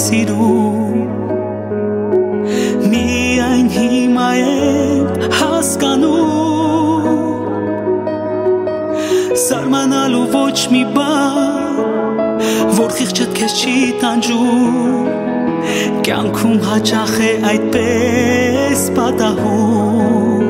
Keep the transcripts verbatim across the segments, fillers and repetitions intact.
սիրում միայն հիմա եմ հասկանում զարմանալու ոչ մի բան որ խիղճդ քեզ չի տանջում կյանքում հաճախ է այդպես պատահում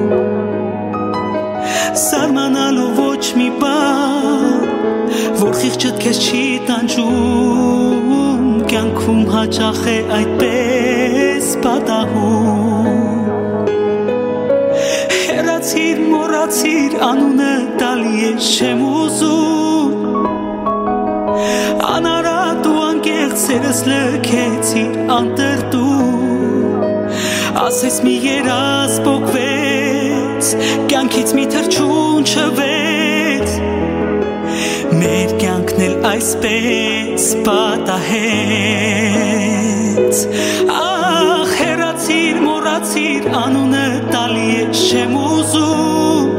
զարմանալու ոչ մի բան որ խիղճդ քեզ չի տանջում կյանքում հաճախ է այդպես պատահում հեռացիր մոռացիր անունը տալի ես չեմ ուզում անարատ ու անկեղծ սերս լքեցիր անտրտում ասես մի երազ պոկվեց կյանքից մի թռչուն չվեց մեր կյանքն էլ այսպես պատահեց ախ հեռացիր մոռացիր անունը տալի ես չեմ ուզում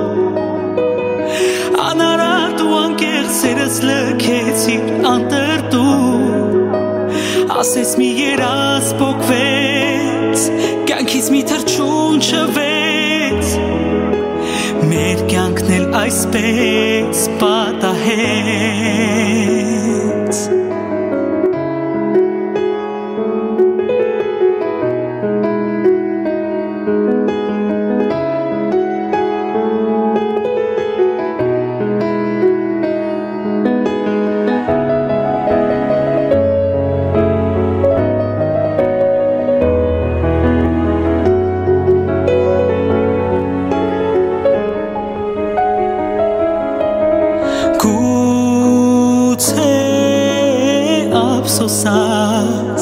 անարատ ու անկեղծ սերս լքեցիր անտրտում ասես մի երազ պոկվեց կյանքից մի թռչուն չվեց մեր կյանքն էլ այսպես պատահեց ափսոսած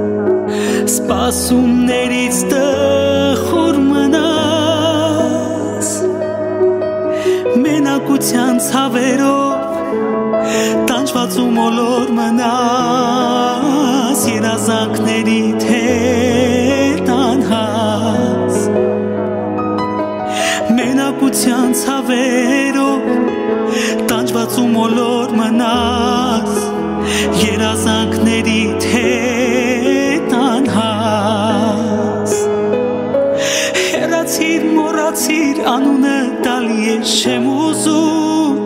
սպասումներից տխուր մնաս մենակության ցավերով տանջված ու մոլոր մնաս երազանքներիդ հետ անհաս մենակության ցավերով տանջված ու մոլոր մնաս երազանքներիդ հետ անհաս հեռացիր մոռացիր անունը տալի ես չեմ ուզում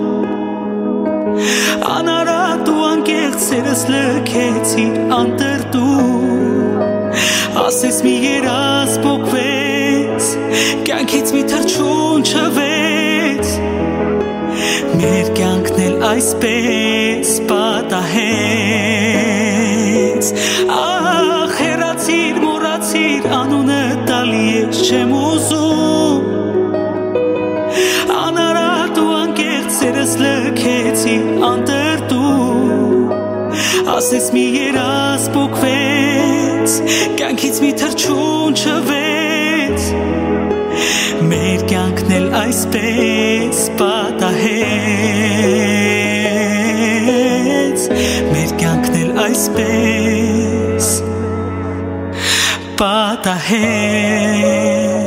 անարատ ու անկեղծ սերս լքեցիր անտրտում ասես մի երազ պոկվեց կյանքից մի թռչուն չվեց մեր կյանքն էլ այսպես պատահեց ախ հեռացիր մոռացիր անունը տալի ես չեմ ուզում անարատ ու անկեղծ սերս լքեցիր անտրտում ասես մի երազ պոկվեց կյանքից մի թռչուն չվեց մեր կյանքն էլ այսպես պատահեց մեր կյանքն էլ այսպես պատահեց